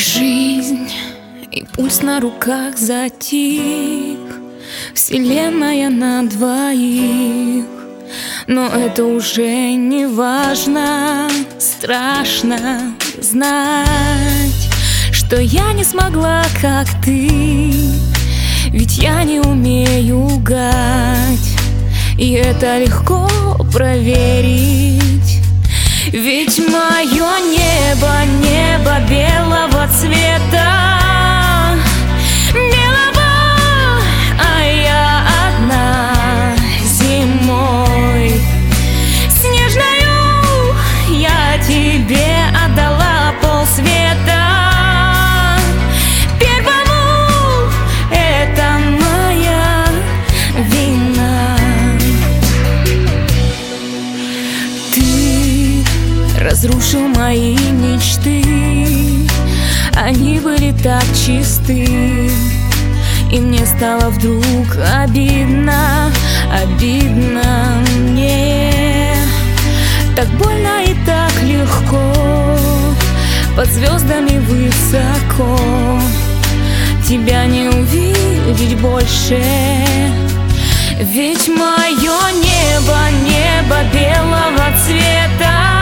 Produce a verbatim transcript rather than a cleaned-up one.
Жизнь и пульс на руках затих, вселенная на двоих. Но это уже не важно, страшно знать, что я не смогла, как ты, ведь я не умею лгать, и это легко проверить. Ведь мое небо, небо белого цвета, белого, а я одна зимой снежною я тебе отдала полсвета. Первому это моя вина. Ты разрушил мои мечты, они были так чисты, и мне стало вдруг обидно, обидно мне. Так больно и так легко, под звездами высоко, тебя не увидеть больше. Ведь мое небо, небо белого цвета,